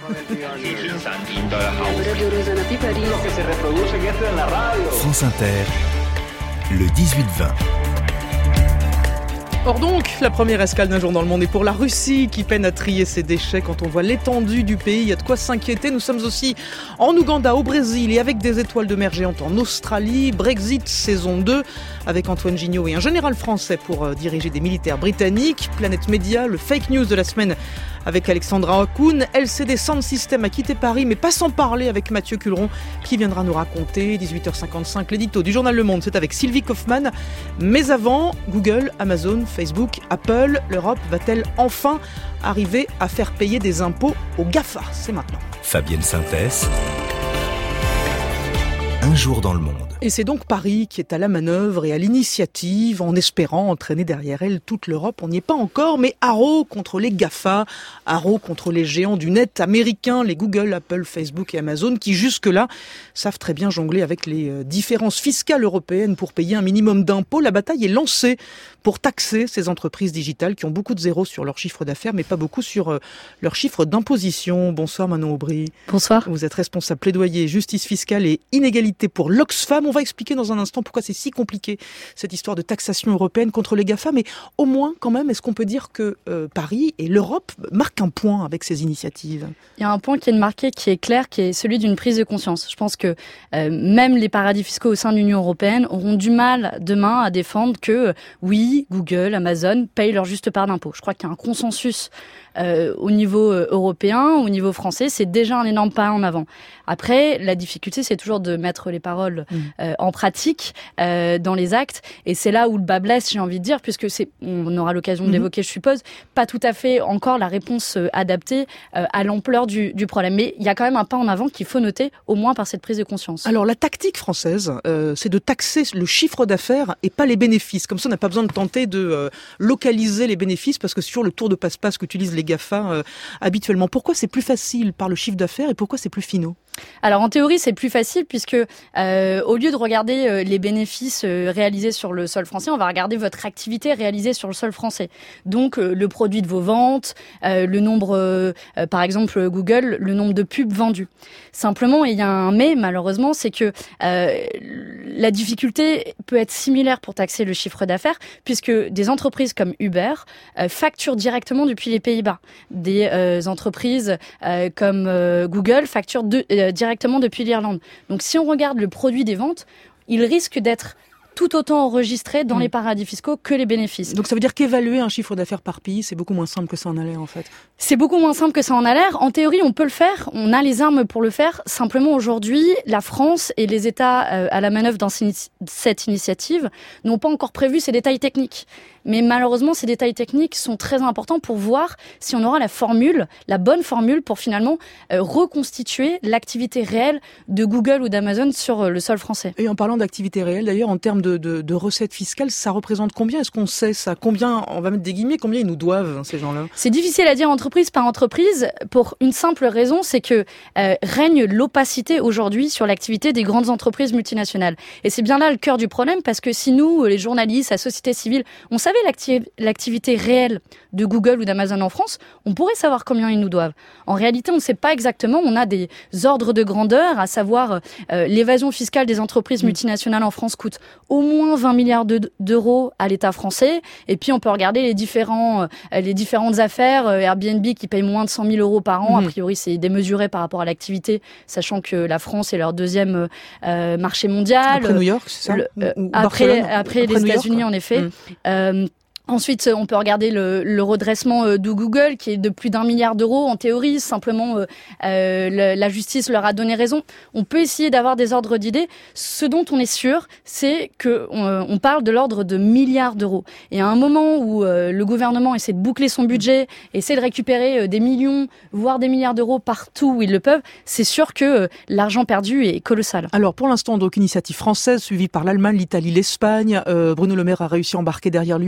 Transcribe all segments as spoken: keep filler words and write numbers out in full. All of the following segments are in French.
France Inter, le dix-huit vingt. Or donc, la première escale d'un jour dans le monde est pour la Russie qui peine à trier ses déchets. Quand on voit l'étendue du pays, il y a de quoi s'inquiéter. Nous sommes aussi en Ouganda, au Brésil et avec des étoiles de mer géantes en Australie. Brexit saison deux avec Antoine Gignot et un général français pour diriger des militaires britanniques. Planète Média, le fake news de la semaine avec Alexandra Hakoun. L C D Sound System a quitté Paris, mais pas sans parler avec Mathieu Culeron qui viendra nous raconter. dix-huit heures cinquante-cinq, l'édito du journal Le Monde, c'est avec Sylvie Kaufmann. Mais avant, Google, Amazon, Facebook, Apple, l'Europe va-t-elle enfin arriver à faire payer des impôts aux GAFA ? C'est maintenant. Fabienne Synthèse. Un jour dans le monde. Et c'est donc Paris qui est à la manœuvre et à l'initiative, en espérant entraîner derrière elle toute l'Europe. On n'y est pas encore, mais haro contre les GAFA, haro contre les géants du net américains, les Google, Apple, Facebook et Amazon, qui jusque-là savent très bien jongler avec les différences fiscales européennes pour payer un minimum d'impôts. La bataille est lancée pour taxer ces entreprises digitales qui ont beaucoup de zéros sur leur chiffre d'affaires, mais pas beaucoup sur leur chiffre d'imposition. Bonsoir Manon Aubry. Bonsoir. Vous êtes responsable plaidoyer, justice fiscale et inégalité pour l'Oxfam. On va expliquer dans un instant pourquoi c'est si compliqué, cette histoire de taxation européenne contre les GAFA. Mais au moins, quand même, est-ce qu'on peut dire que euh, Paris et l'Europe marquent un point avec ces initiatives ? Il y a un point qui est marqué, qui est clair, qui est celui d'une prise de conscience. Je pense que euh, même les paradis fiscaux au sein de l'Union européenne auront du mal demain à défendre que, euh, oui, Google, Amazon payent leur juste part d'impôts. Je crois qu'il y a un consensus Euh, au niveau euh, européen, au niveau français, c'est déjà un énorme pas en avant. Après, la difficulté, c'est toujours de mettre les paroles euh, en pratique, euh, dans les actes, et c'est là où le bas blesse, j'ai envie de dire, puisque c'est, on aura l'occasion de l'évoquer, je suppose, pas tout à fait encore la réponse euh, adaptée euh, à l'ampleur du, du problème. Mais il y a quand même un pas en avant qu'il faut noter, au moins par cette prise de conscience. Alors, la tactique française, euh, c'est de taxer le chiffre d'affaires et pas les bénéfices. Comme ça, on n'a pas besoin de tenter de euh, localiser les bénéfices, parce que sur le tour de passe-passe qu'utilisent les GAFA euh, habituellement. Pourquoi c'est plus facile par le chiffre d'affaires et pourquoi c'est plus finaux ? Alors en théorie c'est plus facile puisque euh, au lieu de regarder euh, les bénéfices euh, réalisés sur le sol français, on va regarder votre activité réalisée sur le sol français. Donc euh, le produit de vos ventes, euh, le nombre, euh, euh, par exemple Google, le nombre de pubs vendues. Simplement, il y a un mais malheureusement, c'est que euh, la difficulté peut être similaire pour taxer le chiffre d'affaires puisque des entreprises comme Uber euh, facturent directement depuis les Pays-Bas. Des euh, entreprises euh, comme euh, Google facturent de, euh, directement depuis l'Irlande. Donc si on regarde le produit des ventes, il risque d'être tout autant enregistré dans mmh. les paradis fiscaux que les bénéfices. Donc ça veut dire qu'évaluer un chiffre d'affaires par pays, c'est beaucoup moins simple que ça en a l'air en fait. C'est beaucoup moins simple que ça en a l'air. En théorie, on peut le faire, on a les armes pour le faire. Simplement aujourd'hui, la France et les États euh, à la manœuvre dans cette initiative n'ont pas encore prévu ces détails techniques. Mais malheureusement, ces détails techniques sont très importants pour voir si on aura la formule, la bonne formule pour finalement euh, reconstituer l'activité réelle de Google ou d'Amazon sur euh, le sol français. Et en parlant d'activité réelle, d'ailleurs, en termes de, de, de recettes fiscales, ça représente combien ? Est-ce qu'on sait ça ? Combien, on va mettre des guillemets, combien ils nous doivent, ces gens-là ? C'est difficile à dire entreprise par entreprise pour une simple raison, c'est que euh, règne l'opacité aujourd'hui sur l'activité des grandes entreprises multinationales. Et c'est bien là le cœur du problème, parce que si nous, les journalistes, la société civile, on savait L'acti- l'activité réelle de Google ou d'Amazon en France, on pourrait savoir combien ils nous doivent. En réalité, on ne sait pas exactement. On a des ordres de grandeur, à savoir euh, l'évasion fiscale des entreprises mmh. multinationales en France coûte au moins vingt milliards de, d'euros à l'État français. Et puis, on peut regarder les, différents, euh, les différentes affaires. Euh, Airbnb qui paye moins de cent mille euros par an. Mmh. A priori, c'est démesuré par rapport à l'activité, sachant que la France est leur deuxième euh, marché mondial. Après New York, c'est ça ? Le, euh, après, après, après les États-Unis, en effet. Mmh. Euh, Ensuite, on peut regarder le, le redressement de Google, qui est de plus d'un milliard d'euros. En théorie, simplement, euh, euh, la justice leur a donné raison. On peut essayer d'avoir des ordres d'idées. Ce dont on est sûr, c'est que on, on parle de l'ordre de milliards d'euros. Et à un moment où euh, le gouvernement essaie de boucler son budget, essaie de récupérer euh, des millions, voire des milliards d'euros partout où ils le peuvent, c'est sûr que euh, l'argent perdu est colossal. Alors, pour l'instant, donc, initiative française, suivie par l'Allemagne, l'Italie, l'Espagne. Euh, Bruno Le Maire a réussi à embarquer derrière lui aussi ce week-end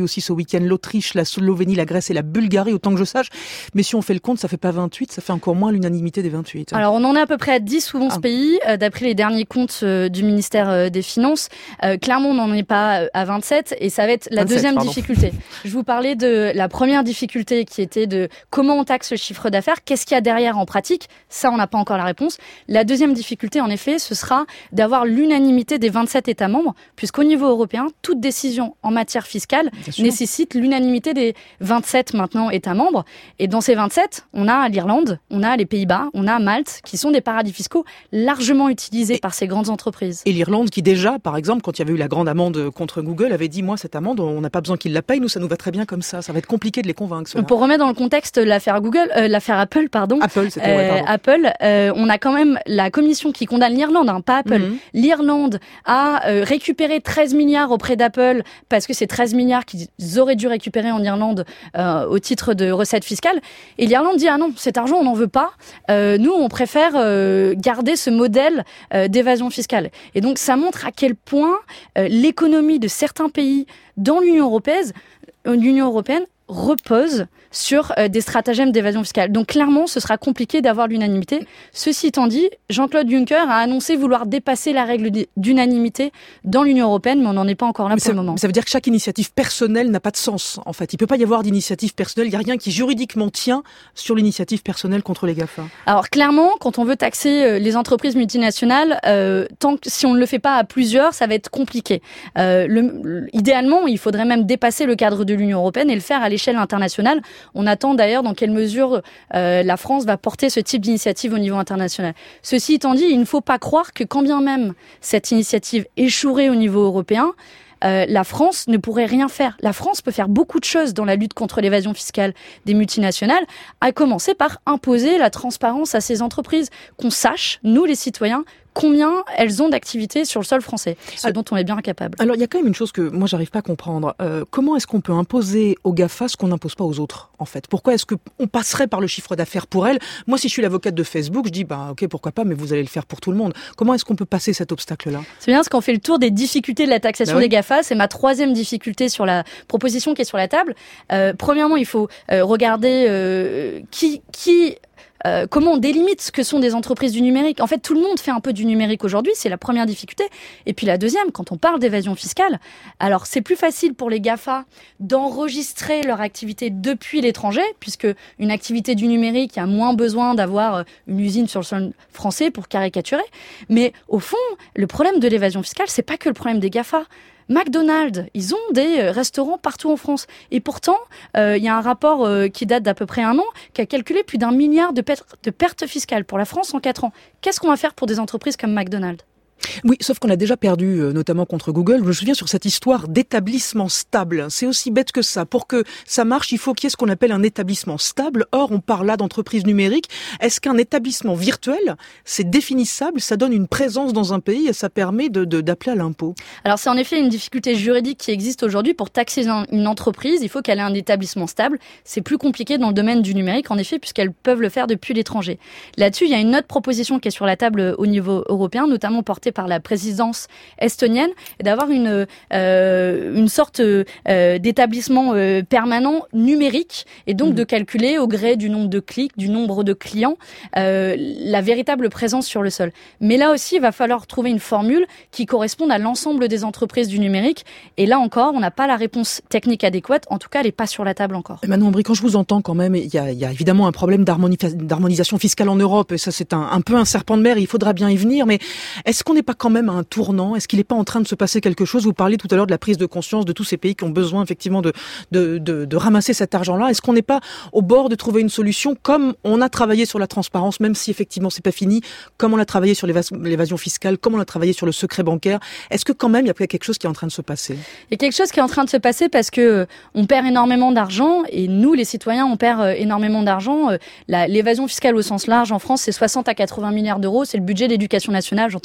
tiennent l'Autriche, la Slovénie, la Grèce et la Bulgarie, autant que je sache. Mais si on fait le compte, ça fait pas vingt-huit, ça fait encore moins l'unanimité des vingt-huit. Alors on en est à peu près à dix ou onze ah. pays, euh, d'après les derniers comptes euh, du ministère euh, des Finances. Euh, clairement, on n'en est pas à vingt-sept et ça va être la vingt-sept, deuxième pardon. difficulté. Je vous parlais de la première difficulté qui était de comment on taxe le chiffre d'affaires, qu'est-ce qu'il y a derrière en pratique. Ça, on n'a pas encore la réponse. La deuxième difficulté, en effet, ce sera d'avoir l'unanimité des vingt-sept États membres, puisqu'au niveau européen, toute décision en matière fiscale nécessite l'unanimité des vingt-sept maintenant États membres. Et dans ces vingt-sept, on a l'Irlande, on a les Pays-Bas, on a Malte, qui sont des paradis fiscaux largement utilisés et, par ces grandes entreprises. Et l'Irlande qui déjà, par exemple, quand il y avait eu la grande amende contre Google, avait dit, moi, cette amende, on n'a pas besoin qu'ils la payent, nous, ça nous va très bien comme ça. Ça va être compliqué de les convaincre. Cela. Pour remettre dans le contexte l'affaire Google, euh, l'affaire Apple, pardon. Apple, c'était euh, ouais, pardon. Apple, euh, on a quand même la commission qui condamne l'Irlande, hein, pas Apple. Mm-hmm. L'Irlande a euh, récupéré treize milliards auprès d'Apple parce que c'est treize milliards qu'ils auraient dû récupérer en Irlande euh, au titre de recettes fiscales. Et l'Irlande dit, ah non, cet argent, on n'en veut pas. Euh, nous, on préfère euh, garder ce modèle euh, d'évasion fiscale. Et donc, ça montre à quel point euh, l'économie de certains pays dans l'Union européenne, euh, l'Union européenne repose sur euh, des stratagèmes d'évasion fiscale. Donc clairement, ce sera compliqué d'avoir l'unanimité. Ceci étant dit, Jean-Claude Juncker a annoncé vouloir dépasser la règle d'unanimité dans l'Union européenne, mais on n'en est pas encore là mais pour ça, le moment. Ça veut dire que chaque initiative personnelle n'a pas de sens, en fait. Il ne peut pas y avoir d'initiative personnelle. Il n'y a rien qui juridiquement tient sur l'initiative personnelle contre les GAFA. Alors clairement, quand on veut taxer les entreprises multinationales, euh, tant que si on ne le fait pas à plusieurs, ça va être compliqué. Euh, le, idéalement, il faudrait même dépasser le cadre de l'Union européenne et le faire à l'échelle internationale. On attend d'ailleurs dans quelle mesure euh, la France va porter ce type d'initiative au niveau international. Ceci étant dit, il ne faut pas croire que quand bien même cette initiative échouerait au niveau européen, Euh, la France ne pourrait rien faire. La France peut faire beaucoup de choses dans la lutte contre l'évasion fiscale des multinationales, à commencer par imposer la transparence à ces entreprises, qu'on sache, nous les citoyens, combien elles ont d'activités sur le sol français, ce alors, dont on est bien incapable. Alors, il y a quand même une chose que moi, j'arrive pas à comprendre. Euh, comment est-ce qu'on peut imposer aux GAFA ce qu'on n'impose pas aux autres, en fait? Pourquoi est-ce qu'on passerait par le chiffre d'affaires pour elles? Moi, si je suis l'avocate de Facebook, je dis, bah, ok, pourquoi pas, mais vous allez le faire pour tout le monde. Comment est-ce qu'on peut passer cet obstacle-là? C'est bien, parce qu'on fait le tour des difficultés de la taxation bah oui. des GAFA. C'est ma troisième difficulté sur la proposition qui est sur la table. Euh, premièrement, il faut euh, regarder euh, qui... qui Euh, comment on délimite ce que sont des entreprises du numérique. En fait, tout le monde fait un peu du numérique aujourd'hui, c'est la première difficulté. Et puis la deuxième, quand on parle d'évasion fiscale, alors c'est plus facile pour les GAFA d'enregistrer leur activité depuis l'étranger, puisque une activité du numérique a moins besoin d'avoir une usine sur le sol français pour caricaturer. Mais au fond, le problème de l'évasion fiscale, c'est pas que le problème des GAFA. McDonald's, ils ont des restaurants partout en France. Et pourtant, euh, il y a un rapport euh, qui date d'à peu près un an qui a calculé plus d'un milliard de, per- de pertes fiscales pour la France en quatre ans. Qu'est-ce qu'on va faire pour des entreprises comme McDonald's ? Oui, sauf qu'on a déjà perdu, euh, notamment contre Google. Je me souviens sur cette histoire d'établissement stable. C'est aussi bête que ça. Pour que ça marche, il faut qu'il y ait ce qu'on appelle un établissement stable. Or, on parle là d'entreprise numérique. Est-ce qu'un établissement virtuel, c'est définissable, ça donne une présence dans un pays et ça permet de, de, d'appeler à l'impôt? Alors, c'est en effet une difficulté juridique qui existe aujourd'hui. Pour taxer une entreprise, il faut qu'elle ait un établissement stable. C'est plus compliqué dans le domaine du numérique, en effet, puisqu'elles peuvent le faire depuis l'étranger. Là-dessus, il y a une autre proposition qui est sur la table au niveau européen, notamment portée par la présidence estonienne, et d'avoir une euh, une sorte euh, d'établissement euh, permanent numérique, et donc mmh. de calculer au gré du nombre de clics, du nombre de clients, euh, la véritable présence sur le sol. Mais là aussi, il va falloir trouver une formule qui corresponde à l'ensemble des entreprises du numérique, et là encore, on n'a pas la réponse technique adéquate, en tout cas, elle n'est pas sur la table encore. Et Manon Aubry, quand je vous entends quand même, il y a, il y a évidemment un problème d'harmonis- d'harmonisation fiscale en Europe, et ça c'est un, un peu un serpent de mer, il faudra bien y venir, mais est-ce qu'on n'est pas quand même à un tournant? Est-ce qu'il n'est pas en train de se passer quelque chose? Vous parliez tout à l'heure de la prise de conscience de tous ces pays qui ont besoin effectivement de, de, de, de ramasser cet argent-là. Est-ce qu'on n'est pas au bord de trouver une solution, comme on a travaillé sur la transparence, même si effectivement c'est pas fini, comme on a travaillé sur l'évasion, l'évasion fiscale, comme on a travaillé sur le secret bancaire? Est-ce que quand même il y a quelque chose qui est en train de se passer? Il y a quelque chose qui est en train de se passer parce que on perd énormément d'argent, et nous les citoyens on perd énormément d'argent. La, l'évasion fiscale au sens large en France, c'est soixante à quatre-vingts milliards d'euros, c'est le budget d'éducation nationale. J'entendais que vous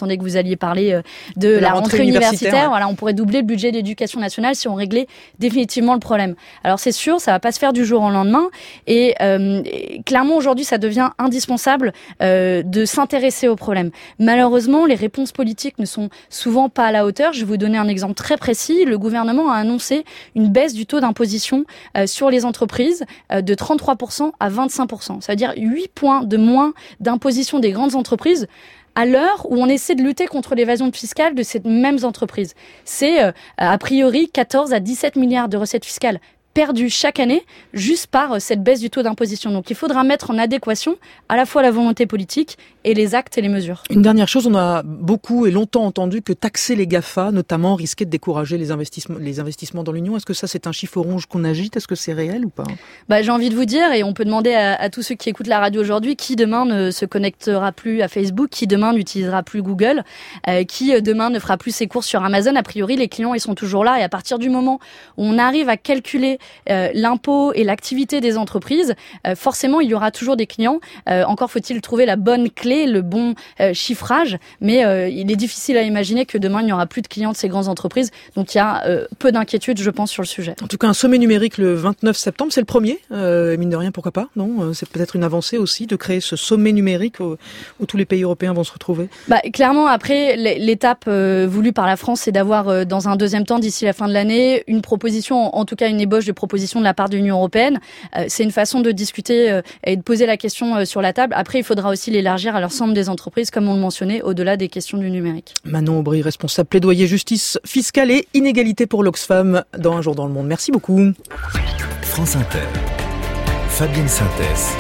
alliez parler euh, de, de la, la rentrée, rentrée universitaire. universitaire. Ouais. Voilà, on pourrait doubler le budget de l'éducation nationale si on réglait définitivement le problème. Alors c'est sûr, ça va pas se faire du jour au lendemain. Et, euh, et clairement aujourd'hui, ça devient indispensable euh, de s'intéresser au problème. Malheureusement, les réponses politiques ne sont souvent pas à la hauteur. Je vais vous donner un exemple très précis. Le gouvernement a annoncé une baisse du taux d'imposition euh, sur les entreprises euh, de trente-trois pour cent à vingt-cinq pour cent. Ça veut dire huit points de moins d'imposition des grandes entreprises à l'heure où on essaie de lutter contre l'évasion fiscale de ces mêmes entreprises. C'est euh, a priori quatorze à dix-sept milliards de recettes fiscales perdu chaque année juste par cette baisse du taux d'imposition. Donc il faudra mettre en adéquation à la fois la volonté politique et les actes et les mesures. Une dernière chose, on a beaucoup et longtemps entendu que taxer les GAFA, notamment, risquait de décourager les investissements, les investissements dans l'Union. Est-ce que ça, c'est un chiffre rouge qu'on agite? Est-ce que c'est réel ou pas? Bah, j'ai envie de vous dire, et on peut demander à, à tous ceux qui écoutent la radio aujourd'hui, qui demain ne se connectera plus à Facebook, qui demain n'utilisera plus Google, euh, qui demain ne fera plus ses courses sur Amazon. A priori, les clients, ils sont toujours là. Et à partir du moment où on arrive à calculer Euh, l'impôt et l'activité des entreprises, euh, forcément il y aura toujours des clients. Euh, encore faut-il trouver la bonne clé, le bon euh, chiffrage, mais euh, il est difficile à imaginer que demain il n'y aura plus de clients de ces grandes entreprises. Donc il y a euh, peu d'inquiétude, je pense, sur le sujet. En tout cas, un sommet numérique le vingt-neuf septembre, c'est le premier, euh, mine de rien, pourquoi pas, non? C'est peut-être une avancée aussi de créer ce sommet numérique où, où tous les pays européens vont se retrouver. Bah, clairement, après, l'étape euh, voulue par la France, c'est d'avoir euh, dans un deuxième temps, d'ici la fin de l'année, une proposition, en tout cas une ébauche de proposition de la part de l'Union européenne. Euh, c'est une façon de discuter euh, et de poser la question euh, sur la table. Après, il faudra aussi l'élargir à l'ensemble des entreprises, comme on le mentionnait, au-delà des questions du numérique. Manon Aubry, responsable plaidoyer justice fiscale et inégalité pour l'Oxfam dans Un jour dans le monde. Merci beaucoup. France Inter, Fabienne Synthèse.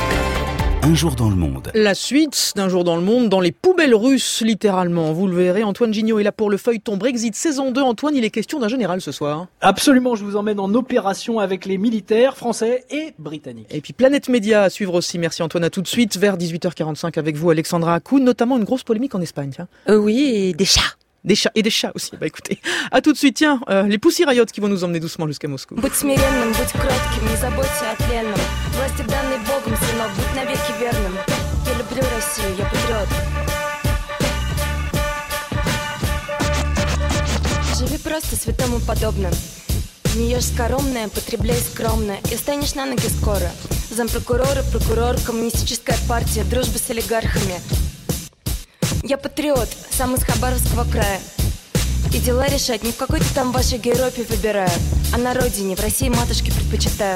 Un jour dans le monde. La suite d'Un jour dans le monde, dans les poubelles russes, littéralement. Vous le verrez, Antoine Gignot est là pour le feuilleton Brexit saison deux. Antoine, il est question d'un général ce soir. Absolument, je vous emmène en opération avec les militaires français et britanniques. Et puis Planète Média à suivre aussi. Merci Antoine, à tout de suite, vers dix-huit heures quarante-cinq avec vous, Alexandra Akoun, notamment une grosse polémique en Espagne. Tiens. Euh, oui, et des chats. Des chats et des chats aussi. Bah écoutez, à tout de suite. Tiens, euh, les Pussy Riot qui vont nous emmener doucement jusqu'à Moscou. Будь смиренным, будь кротким, не заботься о тленном. Власти данной Богом, сынок, будь навеки верным. Я люблю Россию, я патриот. Живи просто святому подобно. Не ешь скоромное, потребляй скромно. И станешь на ноги скоро. Зампрокурора, прокурор, коммунистическая партия, дружба с олигархами. Я патриот, сам из Хабаровского края. И дела решать не в какой-то там вашей Европе выбираю, а на родине, в России матушке предпочитаю.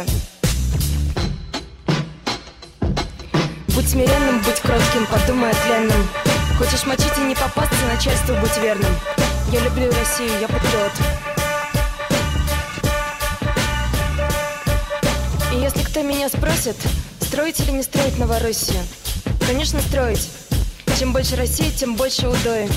Будь смиренным, будь кротким, подумай о тленном. Хочешь мочить и не попасться, начальству будь верным. Я люблю Россию, я патриот. И если кто меня спросит, строить или не строить Новороссию? Конечно, строить. Чем больше России, тем больше удои.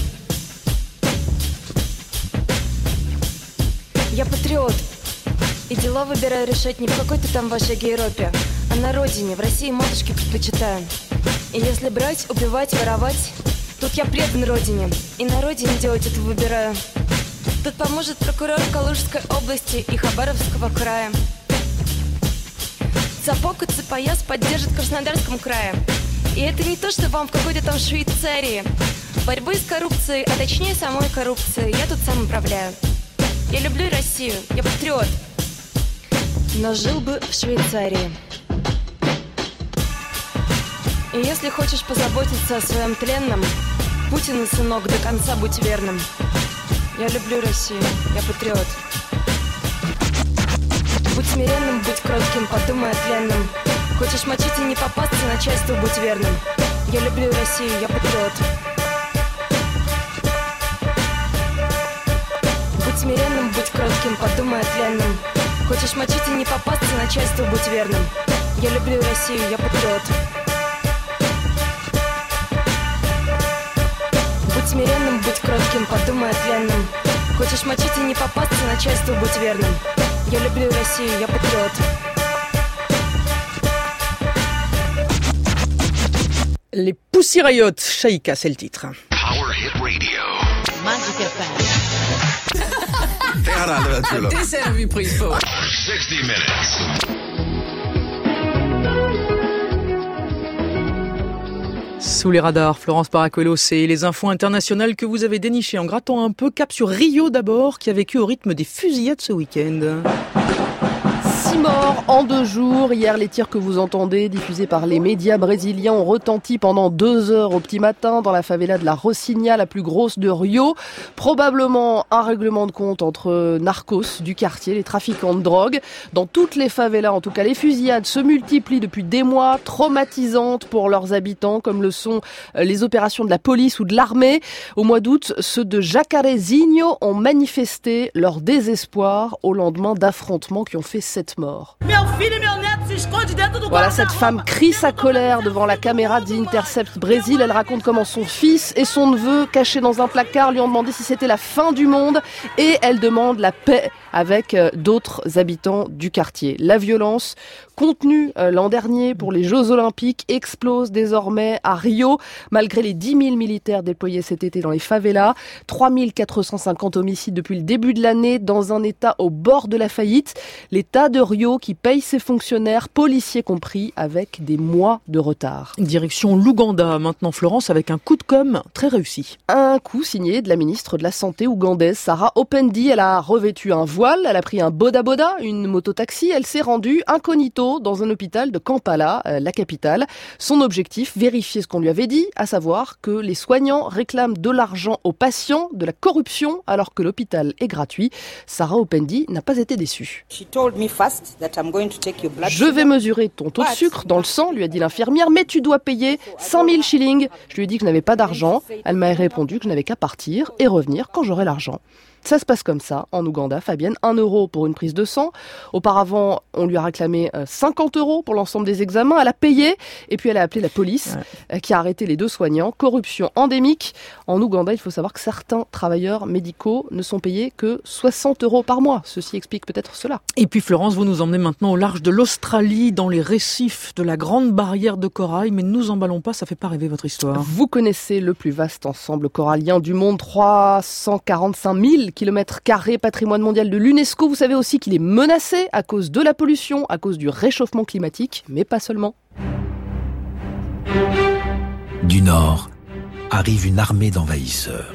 Я патриот. И дела выбираю решать не в какой-то там вашей Европе, а на родине, в России матушке предпочитаю. И если брать, убивать, воровать, тут я предан родине. И на родине делать это выбираю. Тут поможет прокурор Калужской области и Хабаровского края. Сапог и цепояс поддержит в Краснодарском крае. И это не то, что вам в какой-то там Швейцарии. Борьбой с коррупцией, а точнее самой коррупцией, я тут сам управляю. Я люблю Россию, я патриот. Но жил бы в Швейцарии. И если хочешь позаботиться о своем тленном, Путин, сынок, до конца будь верным. Я люблю Россию, я патриот. Будь смиренным, будь кротким, подумай о тленном. Хочешь мочить и не попасться, начальству будь верным. Я люблю Россию, я патриот. Будь смиренным, будь кротким, подумай о тленном. Хочешь мочить и не попасться, начальству будь верным. Я люблю Россию, я патриот. Будь смиренным, будь кротким, подумай о тленном. Хочешь мочить и не попасться, начальству будь верным. Я люблю Россию, я патриот. Les Pussy Riot, Shaika, c'est le titre. Power Hit Radio. Magic F M. Det har det aldrig været tvivl om. Det sætter vi pris på. sixty minutes. Sous les radars, Florence Paracuelos, et les infos internationales que vous avez dénichées en grattant un peu. Cap sur Rio d'abord, qui a vécu au rythme des fusillades ce week-end. Six morts en deux jours. Hier, les tirs que vous entendez, diffusés par les médias brésiliens, ont retenti pendant deux heures au petit matin dans la favela de la Rocinha, la plus grosse de Rio. Probablement un règlement de compte entre narcos du quartier, les trafiquants de drogue. Dans toutes les favelas, en tout cas, les fusillades se multiplient depuis des mois, traumatisantes pour leurs habitants, comme le sont les opérations de la police ou de l'armée. Au mois d'août, ceux de Jacarezinho ont manifesté leur désespoir au lendemain d'affrontements qui ont fait sept morts. Voilà, cette femme crie sa colère devant la caméra d'Intercept Brésil. Elle raconte comment son fils et son neveu, cachés dans un placard, lui ont demandé si c'était la fin du monde, et elle demande la paix avec d'autres habitants du quartier. La violence, contenue l'an dernier pour les Jeux Olympiques, explose désormais à Rio. Malgré les dix mille militaires déployés cet été dans les favelas, trois mille quatre cent cinquante homicides depuis le début de l'année, dans un état au bord de la faillite. L'État de Rio qui paye ses fonctionnaires, policiers compris, avec des mois de retard. Direction l'Ouganda maintenant, Florence, avec un coup de com' très réussi. Un coup signé de la ministre de la Santé ougandaise, Sarah Opendi. Elle a revêtu un voile, elle a pris un boda boda, une mototaxi. Elle s'est rendue incognito dans un hôpital de Kampala, la capitale. Son objectif, vérifier ce qu'on lui avait dit, à savoir que les soignants réclament de l'argent aux patients, de la corruption, alors que l'hôpital est gratuit. Sarah Opendi n'a pas été déçue. Je vais mesurer ton taux de sucre dans le sang, lui a dit l'infirmière, mais tu dois payer cinq mille shillings. Je lui ai dit que je n'avais pas d'argent. Elle m'a répondu que je n'avais qu'à partir et revenir quand j'aurai l'argent. Ça se passe comme ça en Ouganda, Fabienne. un euro pour une prise de sang. Auparavant, on lui a réclamé cinquante euros pour l'ensemble des examens. Elle a payé et puis elle a appelé la police ouais. qui a arrêté les deux soignants. Corruption endémique. En Ouganda, il faut savoir que certains travailleurs médicaux ne sont payés que soixante euros par mois. Ceci explique peut-être cela. Et puis Florence, vous nous emmenez maintenant au large de l'Australie, dans les récifs de la Grande Barrière de Corail. Mais ne nous emballons pas, ça fait pas rêver votre histoire. Vous connaissez le plus vaste ensemble corallien du monde, trois cent quarante-cinq mille kilomètres carrés, patrimoine mondial de l'UNESCO. Vous savez aussi qu'il est menacé à cause de la pollution, à cause du réchauffement climatique, mais pas seulement. Du nord arrive une armée d'envahisseurs.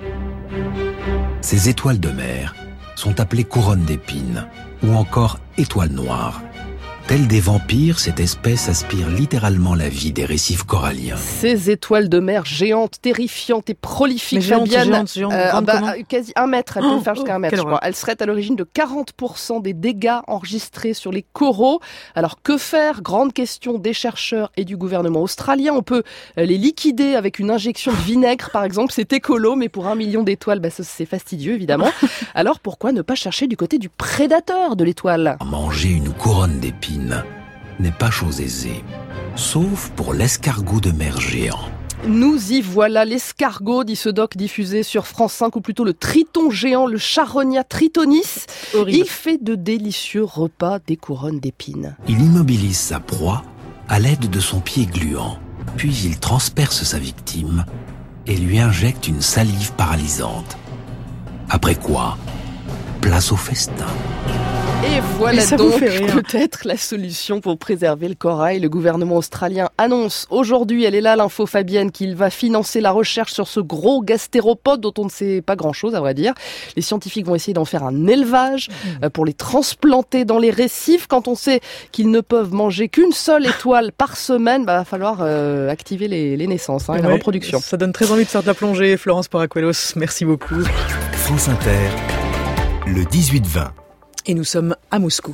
Ces étoiles de mer sont appelées couronnes d'épines ou encore étoiles noires. Telle des vampires, cette espèce aspire littéralement la vie des récifs coralliens. Ces étoiles de mer géantes, terrifiantes et prolifiques, Mais géantes, Fabienne, géantes, géantes, euh, grande bah, comment quasi un mètre, elle peut oh, faire jusqu'à un mètre, je crois. Elle serait à l'origine de quarante pour cent des dégâts enregistrés sur les coraux. Alors que faire? Grande question des chercheurs et du gouvernement australien. On peut les liquider avec une injection de vinaigre, par exemple. C'est écolo, mais pour un million d'étoiles, bah, ça, c'est fastidieux, évidemment. Alors pourquoi ne pas chercher du côté du prédateur de l'étoile? Manger une couronne d'épines n'est pas chose aisée, sauf pour l'escargot de mer géant. Nous y voilà, l'escargot, dit ce doc diffusé sur France cinq, ou plutôt le triton géant, le Charonia tritonis. Horrible. Il fait de délicieux repas des couronnes d'épines. Il immobilise sa proie à l'aide de son pied gluant, puis il transperce sa victime et lui injecte une salive paralysante. Après quoi, place au festin. Et voilà donc peut-être la solution pour préserver le corail. Le gouvernement australien annonce aujourd'hui, elle est là l'info Fabienne, qu'il va financer la recherche sur ce gros gastéropode dont on ne sait pas grand-chose à vrai dire. Les scientifiques vont essayer d'en faire un élevage mmh. pour les transplanter dans les récifs. Quand on sait qu'ils ne peuvent manger qu'une seule étoile par semaine, bah, va falloir euh, activer les, les naissances hein, et ouais, la reproduction. Ça donne très envie de faire de la plongée. Florence Paracuelos, merci beaucoup. France Inter, le dix-huit vingt. Et nous sommes à Moscou.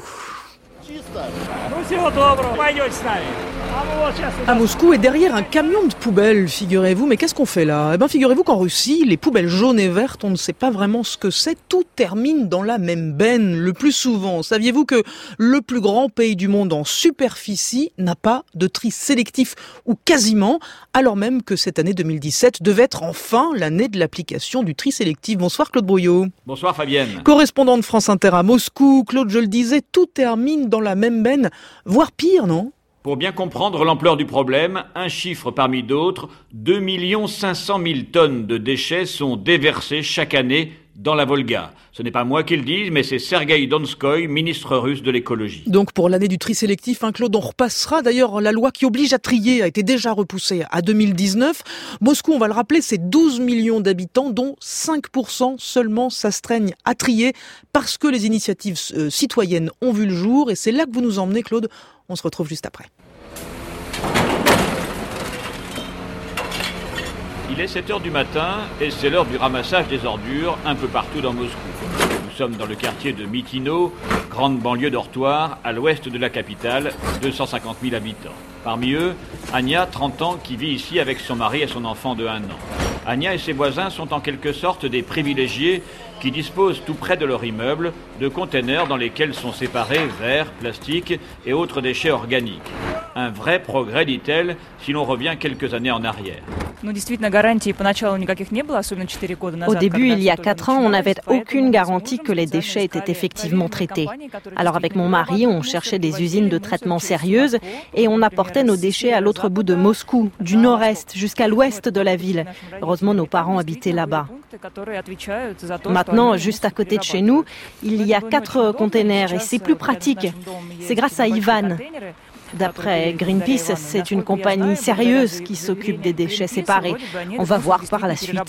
À Moscou et derrière un camion de poubelles, figurez-vous. Mais qu'est-ce qu'on fait là? Eh bien, figurez-vous qu'en Russie, les poubelles jaunes et vertes, on ne sait pas vraiment ce que c'est. Tout termine dans la même benne, le plus souvent. Saviez-vous que le plus grand pays du monde en superficie n'a pas de tri sélectif, ou quasiment, alors même que cette année deux mille dix-sept devait être enfin l'année de l'application du tri sélectif. Bonsoir Claude Brouillot. Bonsoir Fabienne. Correspondant de France Inter à Moscou. Claude, je le disais, tout termine dans la même benne, voire pire, non ? Pour bien comprendre l'ampleur du problème, un chiffre parmi d'autres, deux millions cinq cent mille tonnes de déchets sont déversés chaque année dans la Volga. Ce n'est pas moi qui le dis, mais c'est Sergueï Donskoy, ministre russe de l'écologie. Donc pour l'année du tri sélectif, hein, Claude, on repassera. D'ailleurs, la loi qui oblige à trier a été déjà repoussée à deux mille dix-neuf. Moscou, on va le rappeler, c'est douze millions d'habitants, dont cinq pour cent seulement s'astreignent à trier parce que les initiatives euh, citoyennes ont vu le jour. Et c'est là que vous nous emmenez, Claude. On se retrouve juste après. Il est sept heures du matin et c'est l'heure du ramassage des ordures un peu partout dans Moscou. Nous sommes dans le quartier de Mytino, grande banlieue dortoir à l'ouest de la capitale, deux cent cinquante mille habitants. Parmi eux, Anya, trente ans, qui vit ici avec son mari et son enfant de un an. Anya et ses voisins sont en quelque sorte des privilégiés qui disposent tout près de leur immeuble de containers dans lesquels sont séparés verre, plastique et autres déchets organiques. Un vrai progrès, dit-elle, si l'on revient quelques années en arrière. Au début, il y a quatre ans, on n'avait aucune garantie que les déchets étaient effectivement traités. Alors avec mon mari, on cherchait des usines de traitement sérieuses et on apportait nos déchets à l'autre bout de Moscou, du nord-est jusqu'à l'ouest de la ville. Heureusement, nos parents habitaient là-bas. Maintenant, juste à côté de chez nous, il y a quatre containers et c'est plus pratique. C'est grâce à Ivan. D'après Greenpeace, c'est une compagnie sérieuse qui s'occupe des déchets séparés. On va voir par la suite.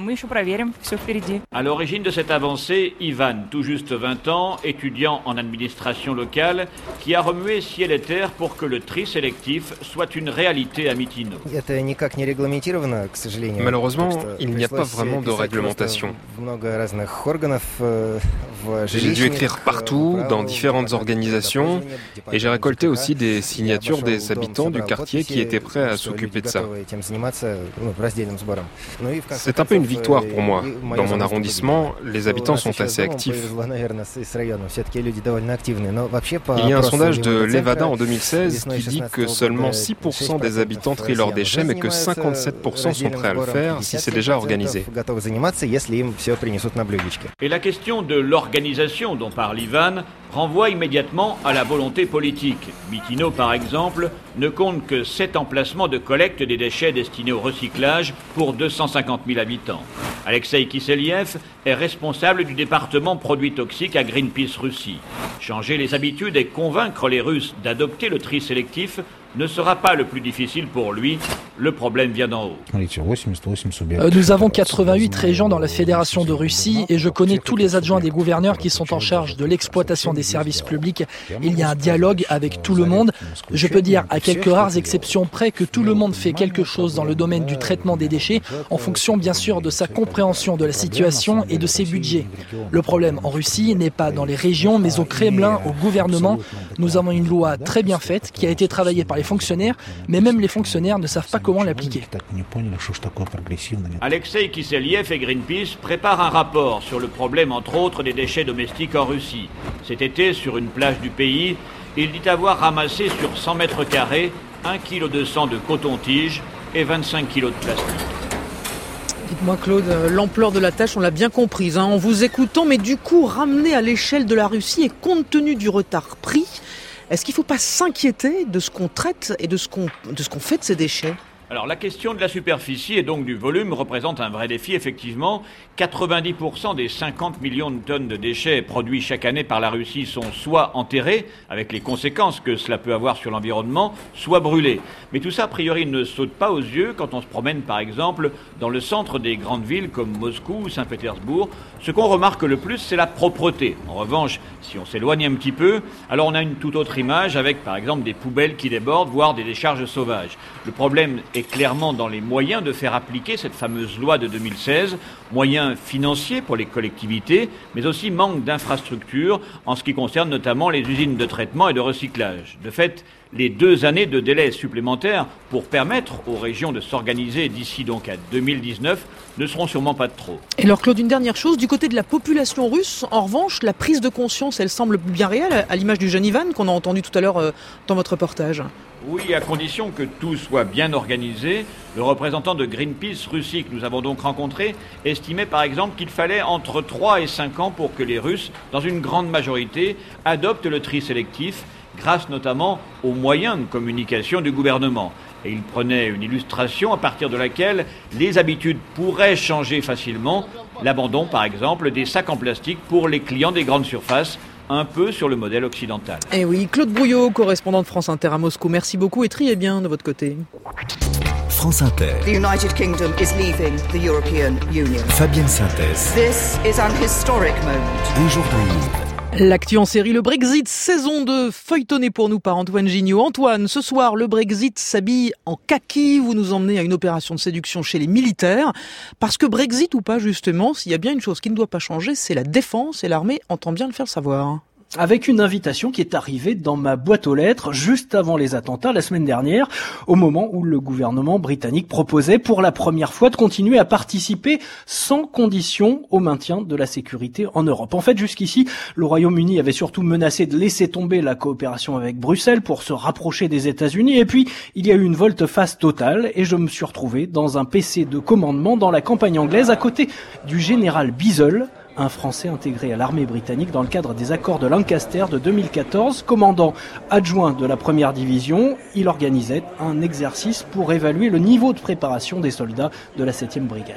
À l'origine de cette avancée, Ivan, tout juste vingt ans, étudiant en administration locale, qui a remué ciel et terre pour que le tri sélectif soit une réalité à Mytino. Malheureusement, il n'y a pas vraiment de réglementation. J'ai dû écrire partout, dans différentes organisations, et j'ai récolté aussi des signature des habitants du quartier qui étaient prêts à s'occuper de ça. C'est un peu une victoire pour moi. Dans mon arrondissement, les habitants sont assez actifs. Il y a un sondage de Levada en deux mille seize qui dit que seulement six pour cent des habitants trient leurs déchets, mais que cinquante-sept pour cent sont prêts à le faire si c'est déjà organisé. Et la question de l'organisation dont parle Ivan renvoie immédiatement à la volonté politique. Mytino, par exemple, ne compte que sept emplacements de collecte des déchets destinés au recyclage pour deux cent cinquante mille habitants. Alexei Kiseliev est responsable du département produits toxiques à Greenpeace Russie. Changer les habitudes et convaincre les Russes d'adopter le tri sélectif ne sera pas le plus difficile pour lui. Le problème vient d'en haut. Euh, nous avons quatre-vingt-huit régions dans la Fédération de Russie et je connais tous les adjoints des gouverneurs qui sont en charge de l'exploitation des services publics. Il y a un dialogue avec tout le monde. Je peux dire à quelques rares exceptions près que tout le monde fait quelque chose dans le domaine du traitement des déchets en fonction bien sûr de sa compréhension de la situation et de ses budgets. Le problème en Russie n'est pas dans les régions mais au Kremlin, au gouvernement. Nous avons une loi très bien faite qui a été travaillée par les fonctionnaires, mais même les fonctionnaires ne savent pas comment l'appliquer. Alexei Kiseliev et Greenpeace préparent un rapport sur le problème, entre autres, des déchets domestiques en Russie. Cet été, sur une plage du pays, il dit avoir ramassé sur cent mètres carrés un virgule deux kilos de coton-tige et vingt-cinq kilos de plastique. Dites-moi Claude, l'ampleur de la tâche, on l'a bien comprise hein, en vous écoutant, mais du coup, ramener à l'échelle de la Russie et compte tenu du retard pris, est-ce qu'il ne faut pas s'inquiéter de ce qu'on traite et de ce qu'on, de ce qu'on fait de ces déchets ? Alors la question de la superficie et donc du volume représente un vrai défi, effectivement. quatre-vingt-dix pour cent des cinquante millions de tonnes de déchets produits chaque année par la Russie sont soit enterrés, avec les conséquences que cela peut avoir sur l'environnement, soit brûlés. Mais tout ça, a priori, ne saute pas aux yeux quand on se promène, par exemple, dans le centre des grandes villes comme Moscou ou Saint-Pétersbourg. Ce qu'on remarque le plus, c'est la propreté. En revanche, si on s'éloigne un petit peu, alors on a une toute autre image avec, par exemple, des poubelles qui débordent, voire des décharges sauvages. Le problème est clairement dans les moyens de faire appliquer cette fameuse loi de deux mille seize, moyens financiers pour les collectivités, mais aussi manque d'infrastructures en ce qui concerne notamment les usines de traitement et de recyclage. De fait, les deux années de délai supplémentaires pour permettre aux régions de s'organiser d'ici donc à deux mille dix-neuf ne seront sûrement pas de trop. Et alors Claude, une dernière chose, du côté de la population russe, en revanche, la prise de conscience, elle semble bien réelle, à l'image du jeune Ivan qu'on a entendu tout à l'heure euh, dans votre reportage. Oui, à condition que tout soit bien organisé. Le représentant de Greenpeace Russie que nous avons donc rencontré estimait par exemple qu'il fallait entre trois et cinq ans pour que les Russes, dans une grande majorité, adoptent le tri sélectif, grâce notamment aux moyens de communication du gouvernement. Et il prenait une illustration à partir de laquelle les habitudes pourraient changer facilement. L'abandon, par exemple, des sacs en plastique pour les clients des grandes surfaces, un peu sur le modèle occidental. Eh oui, Claude Brouillot, correspondant de France Inter à Moscou. Merci beaucoup et triez bien de votre côté. France Inter. The United Kingdom is leaving the European Union. Fabienne Synthèse. This is an historic moment. Un jour dans le monde. L'actu en série, le Brexit, saison deux, feuilletonné pour nous par Antoine Gignot. Antoine, ce soir, le Brexit s'habille en kaki. Vous nous emmenez à une opération de séduction chez les militaires. Parce que Brexit ou pas, justement, s'il y a bien une chose qui ne doit pas changer, c'est la défense et l'armée entend bien le faire savoir. Avec une invitation qui est arrivée dans ma boîte aux lettres juste avant les attentats la semaine dernière, au moment où le gouvernement britannique proposait pour la première fois de continuer à participer sans condition au maintien de la sécurité en Europe. En fait, jusqu'ici, le Royaume-Uni avait surtout menacé de laisser tomber la coopération avec Bruxelles pour se rapprocher des États-Unis. Et puis, il y a eu une volte-face totale et je me suis retrouvé dans un P C de commandement dans la campagne anglaise à côté du général Bizel, un Français intégré à l'armée britannique dans le cadre des accords de Lancaster de deux mille quatorze, commandant adjoint de la première division. Il organisait un exercice pour évaluer le niveau de préparation des soldats de la septième brigade.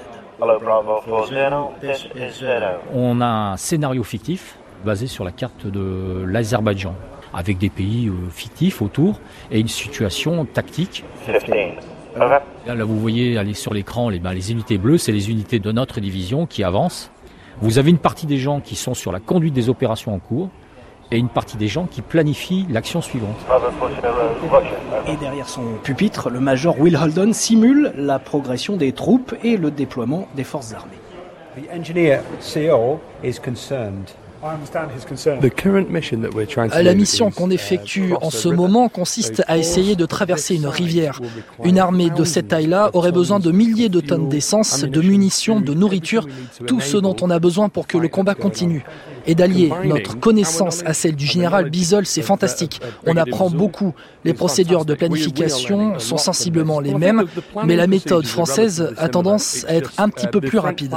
On a un scénario fictif basé sur la carte de l'Azerbaïdjan, avec des pays euh, fictifs autour et une situation tactique. Là, vous voyez aller sur l'écran les, ben, les unités bleues, c'est les unités de notre division qui avancent. Vous avez une partie des gens qui sont sur la conduite des opérations en cours et une partie des gens qui planifient l'action suivante. Et derrière son pupitre, le major Will Holden simule la progression des troupes et le déploiement des forces armées. The engineer C O is concerned. La mission qu'on effectue en ce moment consiste à essayer de traverser une rivière. Une armée de cette taille-là aurait besoin de milliers de tonnes d'essence, de munitions, de nourriture, tout ce dont on a besoin pour que le combat continue. Et d'allier notre connaissance à celle du général Bizel, c'est fantastique. On apprend beaucoup. Les procédures de planification sont sensiblement les mêmes, mais la méthode française a tendance à être un petit peu plus rapide.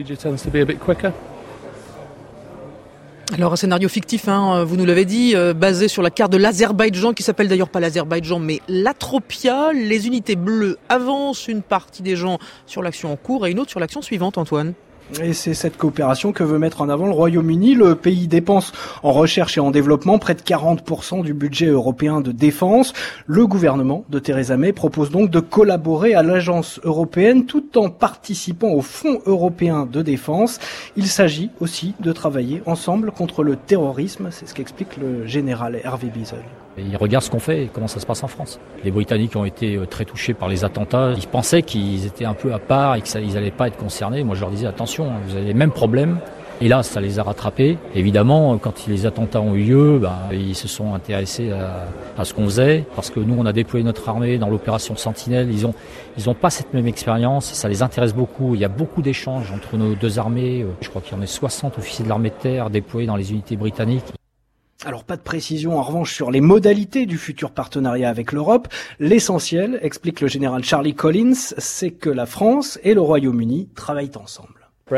Alors un scénario fictif, hein, vous nous l'avez dit, euh, basé sur la carte de l'Azerbaïdjan, qui s'appelle d'ailleurs pas l'Azerbaïdjan mais l'Atropia. Les unités bleues avancent, une partie des gens sur l'action en cours et une autre sur l'action suivante, Antoine. Et c'est cette coopération que veut mettre en avant le Royaume-Uni. Le pays dépense en recherche et en développement près de quarante pour cent du budget européen de défense. Le gouvernement de Theresa May propose donc de collaborer à l'agence européenne tout en participant au Fonds européen de défense. Il s'agit aussi de travailler ensemble contre le terrorisme. C'est ce qu'explique le général Hervé Bizel. Ils regardent ce qu'on fait et comment ça se passe en France. Les Britanniques ont été très touchés par les attentats. Ils pensaient qu'ils étaient un peu à part et qu'ils n'allaient pas être concernés. Moi, je leur disais, attention, vous avez les mêmes problèmes. Et là, ça les a rattrapés. Évidemment, quand les attentats ont eu lieu, ben, ils se sont intéressés à, à ce qu'on faisait. Parce que nous, on a déployé notre armée dans l'opération Sentinelle. Ils ont, ils ont pas cette même expérience. Ça les intéresse beaucoup. Il y a beaucoup d'échanges entre nos deux armées. Je crois qu'il y en a soixante officiers de l'armée de terre déployés dans les unités britanniques. Alors pas de précision en revanche sur les modalités du futur partenariat avec l'Europe. L'essentiel, explique le général Charlie Collins, c'est que la France et le Royaume-Uni travaillent ensemble.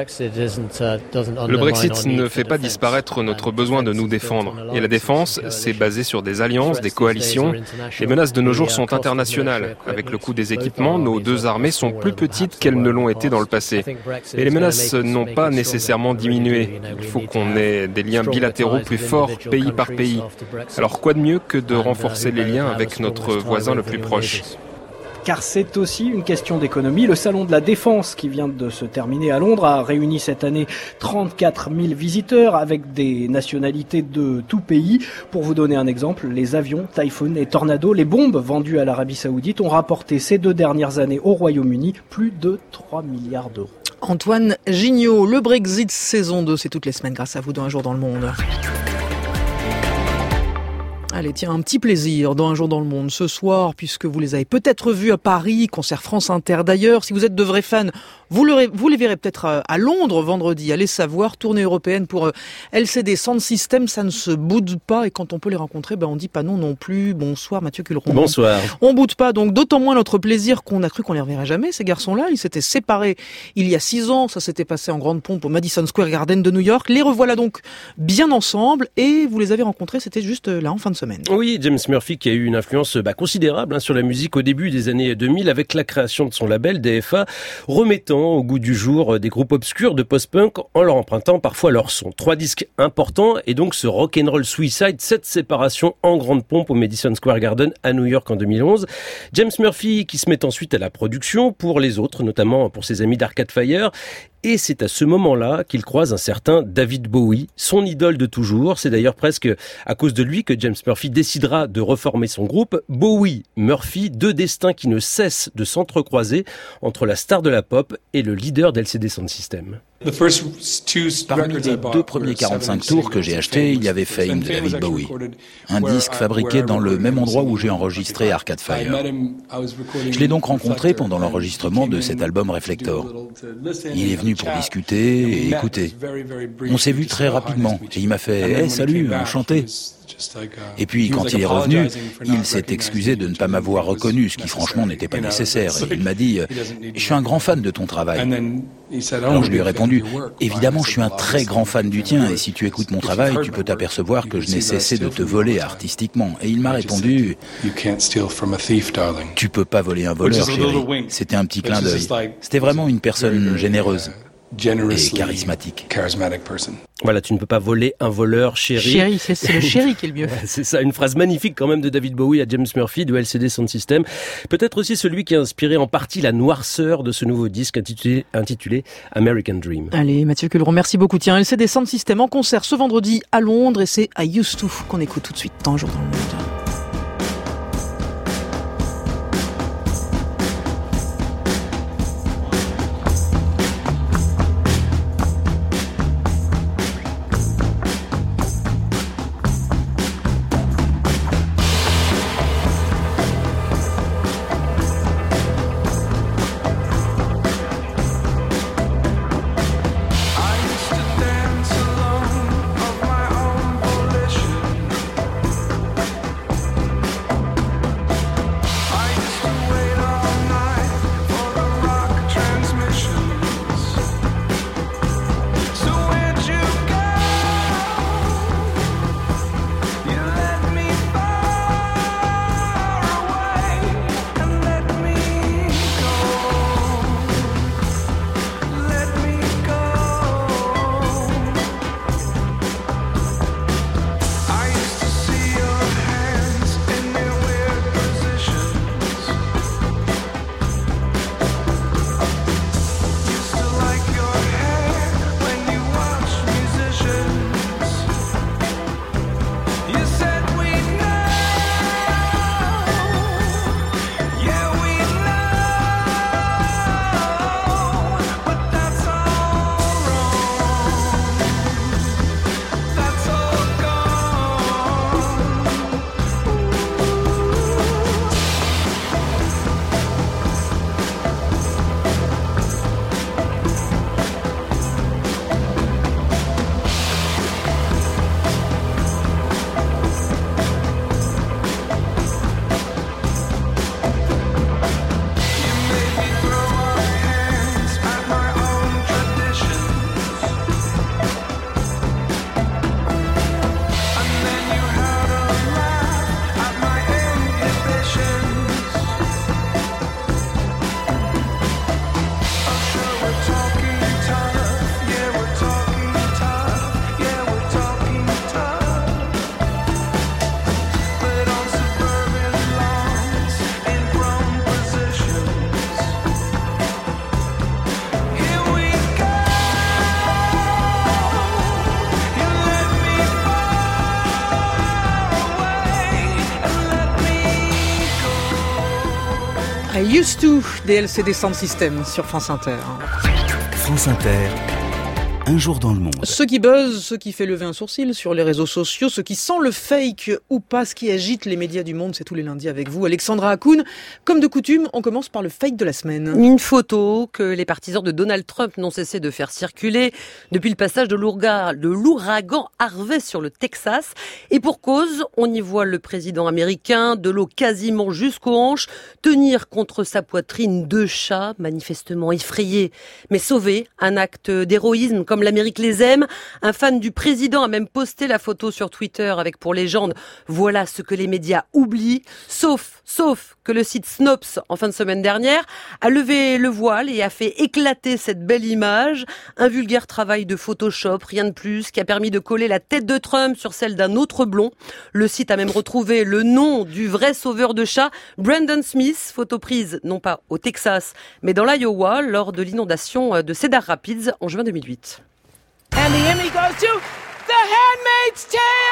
Le Brexit ne fait pas disparaître notre besoin de nous défendre. Et la défense, c'est basé sur des alliances, des coalitions. Les menaces de nos jours sont internationales. Avec le coût des équipements, nos deux armées sont plus petites qu'elles ne l'ont été dans le passé. Et les menaces n'ont pas nécessairement diminué. Il faut qu'on ait des liens bilatéraux plus forts, pays par pays. Alors quoi de mieux que de renforcer les liens avec notre voisin le plus proche ? Car c'est aussi une question d'économie. Le salon de la défense qui vient de se terminer à Londres a réuni cette année trente-quatre mille visiteurs avec des nationalités de tout pays. Pour vous donner un exemple, les avions Typhoon et Tornado, les bombes vendues à l'Arabie Saoudite ont rapporté ces deux dernières années au Royaume-Uni plus de trois milliards d'euros. Antoine Gignot, le Brexit saison deux, c'est toutes les semaines grâce à vous dans Un jour dans le monde. Allez, tiens, un petit plaisir dans Un jour dans le monde ce soir, puisque vous les avez peut-être vus à Paris, concert France Inter d'ailleurs. Si vous êtes de vrais fans, Vous, le, vous les verrez peut-être à Londres vendredi, allez savoir, tournée européenne pour L C D Sound System, ça ne se boude pas et quand on peut les rencontrer, ben on dit pas non non plus. Bonsoir Mathieu Culeron. Bonsoir. On boude pas, donc d'autant moins notre plaisir qu'on a cru qu'on les reverrait jamais, ces garçons-là. Ils s'étaient séparés il y a six ans, ça s'était passé en grande pompe au Madison Square Garden de New York. Les revoilà donc bien ensemble et vous les avez rencontrés, c'était juste là en fin de semaine. Oui, James Murphy qui a eu une influence bah, considérable hein, sur la musique au début des années deux mille avec la création de son label D F A, remettant au goût du jour des groupes obscurs de post-punk en leur empruntant parfois leur son. Trois disques importants et donc ce Rock'n'Roll Suicide, cette séparation en grande pompe au Madison Square Garden à New York en deux mille onze. James Murphy qui se met ensuite à la production pour les autres, notamment pour ses amis d'Arcade Fire. Et c'est à ce moment-là qu'il croise un certain David Bowie, son idole de toujours. C'est d'ailleurs presque à cause de lui que James Murphy décidera de reformer son groupe. Bowie, Murphy, deux destins qui ne cessent de s'entrecroiser entre la star de la pop et le leader d'L C D Sound System. Parmi les deux premiers quarante-cinq tours que j'ai achetés, il y avait Fame de David Bowie. Un disque fabriqué dans le même endroit où j'ai enregistré Arcade Fire. Je l'ai donc rencontré pendant l'enregistrement de cet album Reflector. Il est venu pour discuter et écouter. On s'est vu très rapidement et il m'a fait « Hey, salut, enchanté !» Et puis, quand il est revenu, il s'est excusé de ne pas m'avoir reconnu, ce qui franchement n'était pas nécessaire. Et il m'a dit « Je suis un grand fan de ton travail. » Alors je lui ai répondu « Évidemment, je suis un très grand fan du tien, et si tu écoutes mon travail, tu peux t'apercevoir que je n'ai cessé de te voler artistiquement. » Et il m'a répondu « Tu peux pas voler un voleur, chérie. » C'était un petit clin d'œil. C'était vraiment une personne généreuse et charismatique. Voilà, tu ne peux pas voler un voleur, chéri. Chéri, c'est, c'est le chéri qui est le mieux. C'est ça, une phrase magnifique quand même de David Bowie à James Murphy de L C D Sound System. Peut-être aussi celui qui a inspiré en partie la noirceur de ce nouveau disque intitulé, intitulé American Dream. Allez, Mathieu Culeron, merci beaucoup. Tiens, L C D Sound System en concert ce vendredi à Londres et c'est I Used To qu'on écoute tout de suite dans Un jour dans le monde. I Used To des L C D Sound System sur France Inter. France Inter, Un jour dans le monde. Ce qui buzz, ce qui fait lever un sourcil sur les réseaux sociaux, ce qui sent le fake ou pas, ce qui agite les médias du monde, c'est tous les lundis avec vous, Alexandra Hakoun. Comme de coutume, on commence par le fake de la semaine. Une photo que les partisans de Donald Trump n'ont cessé de faire circuler depuis le passage de l'ouragan Harvey sur le Texas. Et pour cause, on y voit le président américain, de l'eau quasiment jusqu'aux hanches, tenir contre sa poitrine deux chats manifestement effrayés, mais sauvés. Un acte d'héroïsme comme l'Amérique les aime. Un fan du président a même posté la photo sur Twitter avec pour légende « Voilà ce que les médias oublient ». Sauf, sauf que le site Snopes, en fin de semaine dernière, a levé le voile et a fait éclater cette belle image. Un vulgaire travail de Photoshop, rien de plus, qui a permis de coller la tête de Trump sur celle d'un autre blond. Le site a même retrouvé le nom du vrai sauveur de chats, Brandon Smith, photo prise non pas au Texas, mais dans l'Iowa lors de l'inondation de Cedar Rapids en juin deux mille huit. And the Emmy goes to The Handmaid's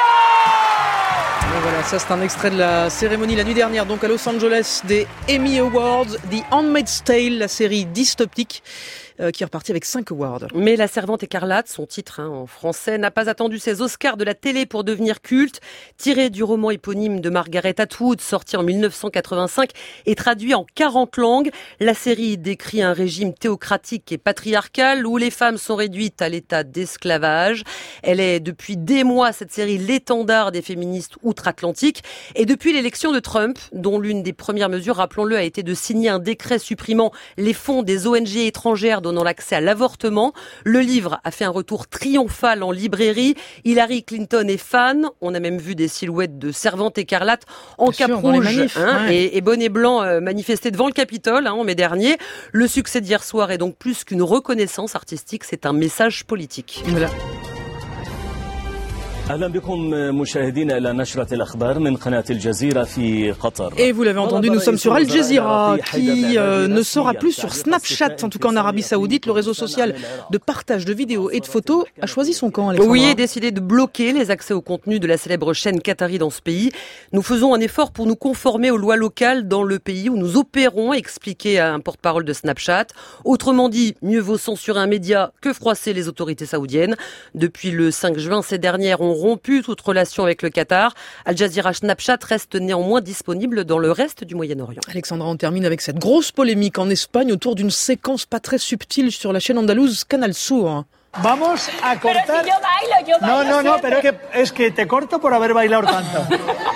Tale! Et voilà, ça c'est un extrait de la cérémonie la nuit dernière, donc à Los Angeles, des Emmy Awards, The Handmaid's Tale, la série dystopique euh, qui est repartie avec cinq awards. Mais La Servante écarlate, son titre hein, en français, n'a pas attendu ses Oscars de la télé pour devenir culte. Tiré du roman éponyme de Margaret Atwood, sorti en mille neuf cent quatre-vingt-cinq et traduit en quarante langues, la série décrit un régime théocratique et patriarcal où les femmes sont réduites à l'état d'esclavage. Elle est depuis des mois, cette série, l'étendard des féministes outre-Atlantique. Et depuis l'élection de Trump, dont l'une des premières mesures, rappelons-le, a été de signer un décret supprimant les fonds des O N G étrangères donnant l'accès à l'avortement, le livre a fait un retour triomphal en librairie. Hillary Clinton est fan. On a même vu des silhouettes de servantes écarlates en cap rouge hein, ouais. et, et bonnet blanc euh, manifester devant le Capitole hein, en mai dernier. Le succès d'hier soir est donc plus qu'une reconnaissance artistique, c'est un message politique. Voilà. Et vous l'avez entendu, nous sommes sur Al Jazeera, qui euh, ne sera plus sur Snapchat, en tout cas en Arabie Saoudite. Le réseau social de partage de vidéos et de photos a choisi son camp, Alexandra. Oui, et décidé de bloquer les accès au contenu de la célèbre chaîne qatari dans ce pays. Nous faisons un effort pour nous conformer aux lois locales dans le pays où nous opérons, expliqué à un porte-parole de Snapchat. Autrement dit, mieux vaut censurer un média que froisser les autorités saoudiennes. Depuis le cinq juin, ces dernières ont rompu toute relation avec le Qatar. Al Jazeera Snapchat reste néanmoins disponible dans le reste du Moyen-Orient. Alexandra, on termine avec cette grosse polémique en Espagne autour d'une séquence pas très subtile sur la chaîne andalouse Canal Sur. Vamos a cortar. Pero si yo bailo, yo bailo. No, no, no, pero es que, es que te corto por haber bailado tanto.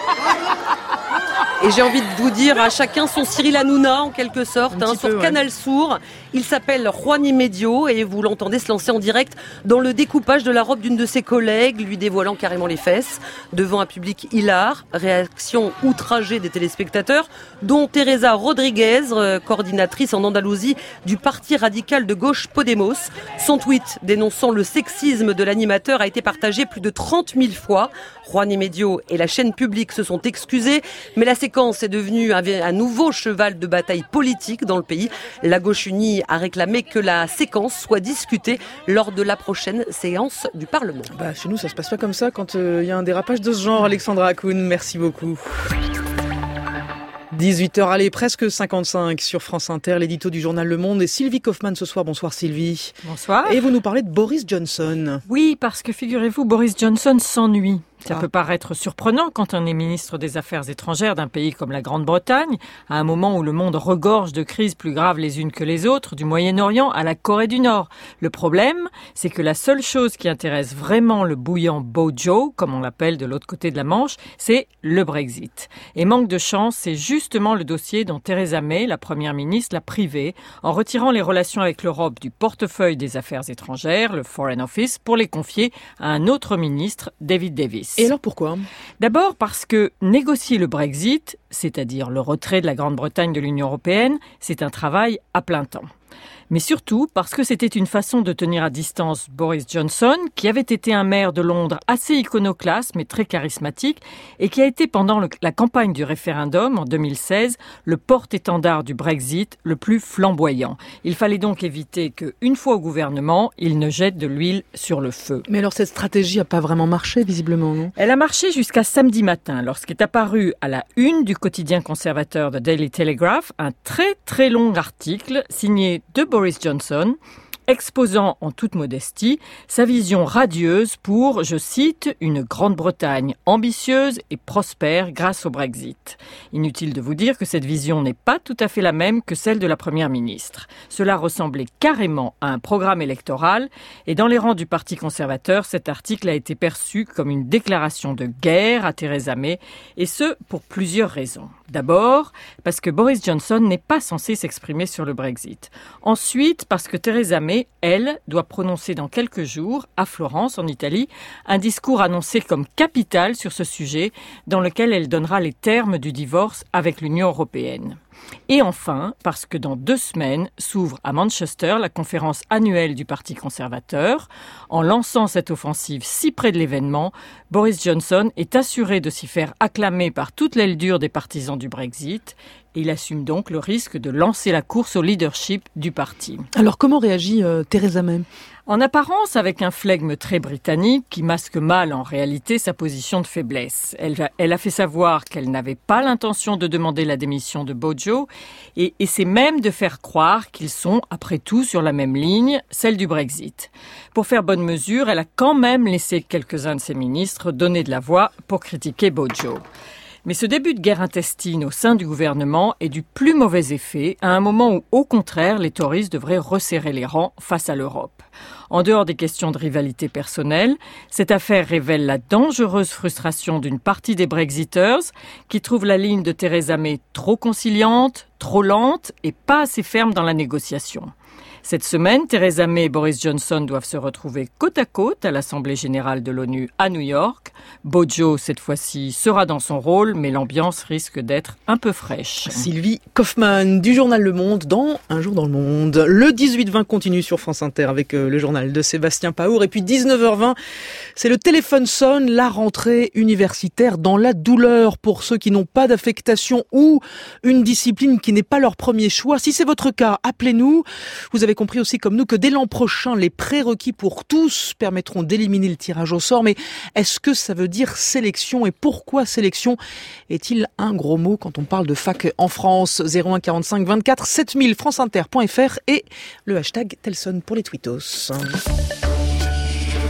Et j'ai envie de vous dire à chacun son Cyril Hanouna en quelque sorte hein, sur peu, Canal ouais. Sour. Il s'appelle Juan Medio et vous l'entendez se lancer en direct dans le découpage de la robe d'une de ses collègues, lui dévoilant carrément les fesses devant un public hilar. Réaction outragée des téléspectateurs, dont Teresa Rodriguez, coordinatrice en Andalousie du parti radical de gauche Podemos. Son tweet dénonçant le sexisme de l'animateur a été partagé plus de trente mille fois. Juan Medio et la chaîne publique se sont excusés, mais la séquence est devenue un nouveau cheval de bataille politique dans le pays. La gauche unie a réclamé que la séquence soit discutée lors de la prochaine séance du Parlement. Bah, chez nous, ça se passe pas comme ça quand il euh, y a un dérapage de ce genre. Alexandra Hakoun, merci beaucoup. dix-huit heures, allez, presque cinquante-cinq sur France Inter, l'édito du journal Le Monde et Sylvie Kaufmann ce soir. Bonsoir Sylvie. Bonsoir. Et vous nous parlez de Boris Johnson. Oui, parce que figurez-vous, Boris Johnson s'ennuie. Ça ah. peut paraître surprenant quand on est ministre des Affaires étrangères d'un pays comme la Grande-Bretagne, à un moment où le monde regorge de crises plus graves les unes que les autres, du Moyen-Orient à la Corée du Nord. Le problème, c'est que la seule chose qui intéresse vraiment le bouillant Bojo, comme on l'appelle de l'autre côté de la Manche, c'est le Brexit. Et manque de chance, c'est justement le dossier dont Theresa May, la première ministre, l'a privé en retirant les relations avec l'Europe du portefeuille des Affaires étrangères, le Foreign Office, pour les confier à un autre ministre, David Davis. Et alors pourquoi ? D'abord parce que négocier le Brexit, c'est-à-dire le retrait de la Grande-Bretagne de l'Union européenne, c'est un travail à plein temps. Mais surtout parce que c'était une façon de tenir à distance Boris Johnson, qui avait été un maire de Londres assez iconoclaste mais très charismatique et qui a été pendant le, la campagne du référendum en deux mille seize le porte-étendard du Brexit le plus flamboyant. Il fallait donc éviter que, une fois au gouvernement, il ne jette de l'huile sur le feu. Mais alors cette stratégie n'a pas vraiment marché visiblement, non ? Elle a marché jusqu'à samedi matin lorsqu'est apparu à la une du quotidien conservateur The Daily Telegraph un très très long article signé de Boris Boris Johnson, exposant en toute modestie sa vision radieuse pour, je cite, une Grande-Bretagne ambitieuse et prospère grâce au Brexit. Inutile de vous dire que cette vision n'est pas tout à fait la même que celle de la Première ministre. Cela ressemblait carrément à un programme électoral et dans les rangs du Parti conservateur, cet article a été perçu comme une déclaration de guerre à Theresa May et ce, pour plusieurs raisons. D'abord, parce que Boris Johnson n'est pas censé s'exprimer sur le Brexit. Ensuite, parce que Theresa May, elle, doit prononcer dans quelques jours, à Florence, en Italie, un discours annoncé comme capital sur ce sujet, dans lequel elle donnera les termes du divorce avec l'Union européenne. Et enfin, parce que dans deux semaines s'ouvre à Manchester la conférence annuelle du Parti conservateur. En lançant cette offensive si près de l'événement, Boris Johnson est assuré de s'y faire acclamer par toute l'aile dure des partisans du Brexit. Et il assume donc le risque de lancer la course au leadership du parti. Alors comment réagit euh, Theresa May ? En apparence, avec un flegme très britannique qui masque mal en réalité sa position de faiblesse. Elle, elle a fait savoir qu'elle n'avait pas l'intention de demander la démission de Bojo et essaie même de faire croire qu'ils sont, après tout, sur la même ligne, celle du Brexit. Pour faire bonne mesure, elle a quand même laissé quelques-uns de ses ministres donner de la voix pour critiquer Bojo. Mais ce début de guerre intestine au sein du gouvernement est du plus mauvais effet à un moment où, au contraire, les Tories devraient resserrer les rangs face à l'Europe. En dehors des questions de rivalité personnelle, cette affaire révèle la dangereuse frustration d'une partie des Brexiters qui trouvent la ligne de Theresa May trop conciliante, trop lente et pas assez ferme dans la négociation. Cette semaine, Theresa May et Boris Johnson doivent se retrouver côte à côte à l'Assemblée générale de l'ONU à New York. Bojo, cette fois-ci, sera dans son rôle, mais l'ambiance risque d'être un peu fraîche. Sylvie Kaufmann du journal Le Monde dans Un jour dans le monde. Le dix-huit vingt continue sur France Inter avec le journal de Sébastien Paour. Et puis dix-neuf heures vingt, c'est le téléphone sonne, la rentrée universitaire dans la douleur pour ceux qui n'ont pas d'affectation ou une discipline qui n'est pas leur premier choix. Si c'est votre cas, appelez-nous. Vous avez compris aussi comme nous que dès l'an prochain, les prérequis pour tous permettront d'éliminer le tirage au sort. Mais est-ce que ça veut dire sélection? Et pourquoi sélection est-il un gros mot quand on parle de fac en France? Zéro un quarante-cinq vingt-quatre sept mille franceinter point fr et le hashtag Telson pour les tweetos.